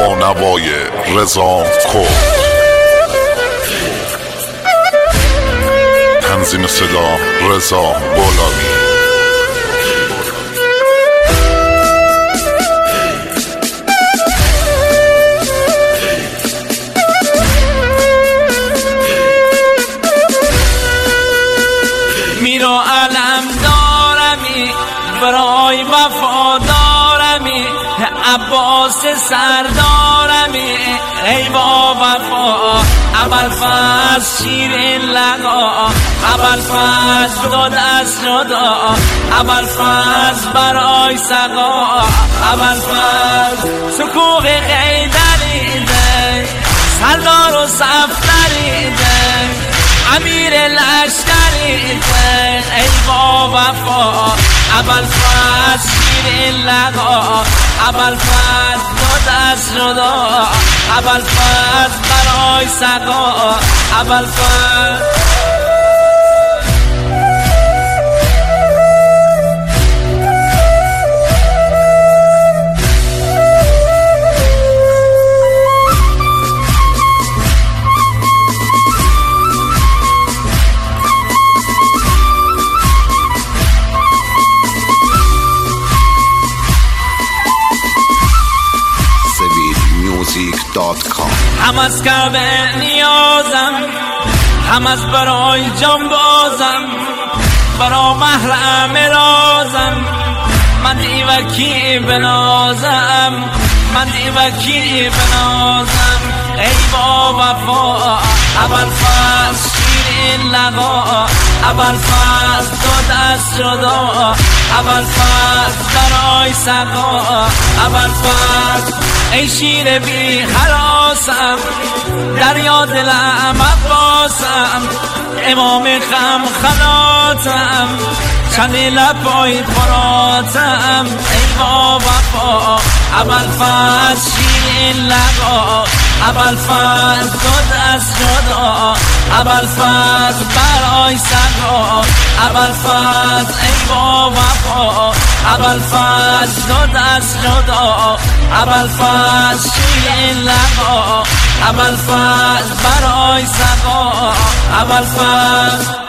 با نوای رضا کرد. تنظیم صدا رضا بولامی. میرو علم دارمی برای وفادارمی، عباس سردارمی ای با وفا. ابوالفضل شیر لقا، ابوالفضل دو دست جدا، ابوالفضل برای سقا، ابوالفضل سکوق قیدریده، سردار و صفدریده، امیر لشکریده ای با وفا. ابوالفضل شیر لقا، ابوالفضل دو دست جدا، ابوالفضل برای سقا، ابوالفضل هم از کعبه نیازم، هم از برای جانبازم، برا محرم رازم، من دیوکی بنازم، من دیوکی بنازم ای با وفا. ابوالفضل شیر لقا، ابوالفضل دو دست جدا، ابوالفضل برای سقا، ابوالفضل ای شیر بی خلاصم، دریا دلم عباسم، امام خم خلاتم، چند لبای فراتم ای با وفا. ابوالفضل شیر لقا، ابوالفضل دو دست جدا، ابوالفضل برای سقا، ابوالفضل ای با وفا. ابوالفضل دو دست جدا، ابوالفضل شیر لقا، ابوالفضل برای سقا، ابوالفضل